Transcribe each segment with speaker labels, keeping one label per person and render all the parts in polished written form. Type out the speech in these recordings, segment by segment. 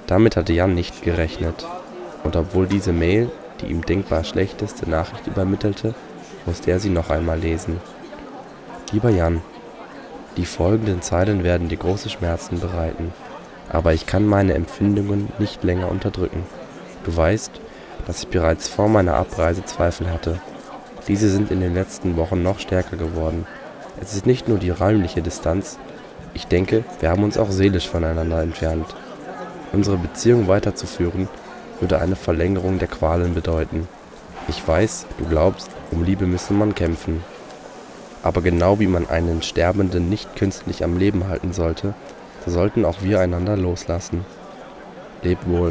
Speaker 1: Damit hatte Jan nicht gerechnet. Und obwohl diese Mail die ihm denkbar schlechteste Nachricht übermittelte, musste er sie noch einmal lesen. Lieber Jan, die folgenden Zeilen werden dir große Schmerzen bereiten, aber ich kann meine Empfindungen nicht länger unterdrücken. Du weißt, dass ich bereits vor meiner Abreise Zweifel hatte. Diese sind in den letzten Wochen noch stärker geworden. Es ist nicht nur die räumliche Distanz, ich denke, wir haben uns auch seelisch voneinander entfernt. Unsere Beziehung weiterzuführen, würde eine Verlängerung der Qualen bedeuten. Ich weiß, du glaubst, um Liebe müsse man kämpfen. Aber genau wie man einen Sterbenden nicht künstlich am Leben halten sollte, so sollten auch wir einander loslassen. Leb wohl.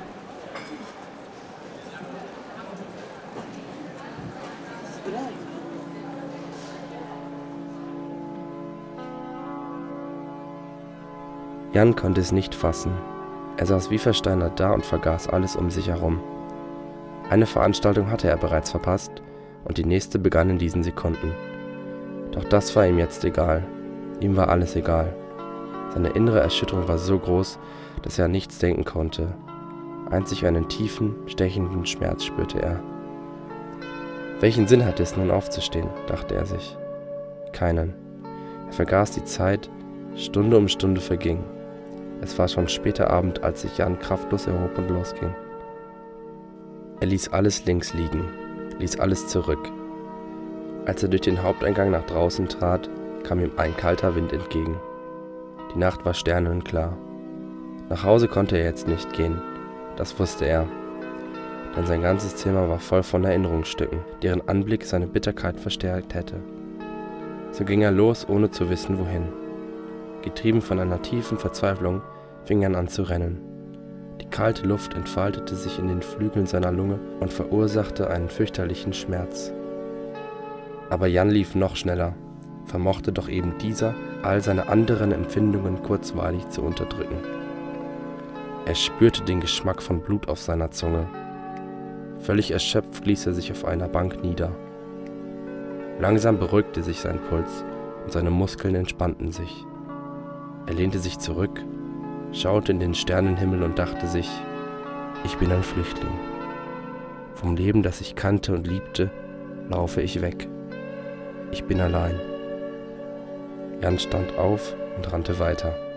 Speaker 1: Jan konnte es nicht fassen. Er saß wie versteinert da und vergaß alles um sich herum. Eine Veranstaltung hatte er bereits verpasst und die nächste begann in diesen Sekunden. Doch das war ihm jetzt egal. Ihm war alles egal. Seine innere Erschütterung war so groß, dass er an nichts denken konnte. Einzig einen tiefen, stechenden Schmerz spürte er. Welchen Sinn hatte es nun aufzustehen, dachte er sich. Keinen. Er vergaß die Zeit, Stunde um Stunde verging. Es war schon später Abend, als sich Jan kraftlos erhob und losging. Er ließ alles links liegen, ließ alles zurück. Als er durch den Haupteingang nach draußen trat, kam ihm ein kalter Wind entgegen. Die Nacht war sternenklar. Nach Hause konnte er jetzt nicht gehen, das wusste er. Denn sein ganzes Zimmer war voll von Erinnerungsstücken, deren Anblick seine Bitterkeit verstärkt hätte. So ging er los, ohne zu wissen, wohin. Getrieben von einer tiefen Verzweiflung fing er an zu rennen. Die kalte Luft entfaltete sich in den Flügeln seiner Lunge und verursachte einen fürchterlichen Schmerz. Aber Jan lief noch schneller, vermochte doch eben dieser, all seine anderen Empfindungen kurzweilig zu unterdrücken. Er spürte den Geschmack von Blut auf seiner Zunge. Völlig erschöpft ließ er sich auf einer Bank nieder. Langsam beruhigte sich sein Puls und seine Muskeln entspannten sich. Er lehnte sich zurück, schaute in den Sternenhimmel und dachte sich, ich bin ein Flüchtling. Vom Leben, das ich kannte und liebte, laufe ich weg. Ich bin allein. Jan stand auf und rannte weiter.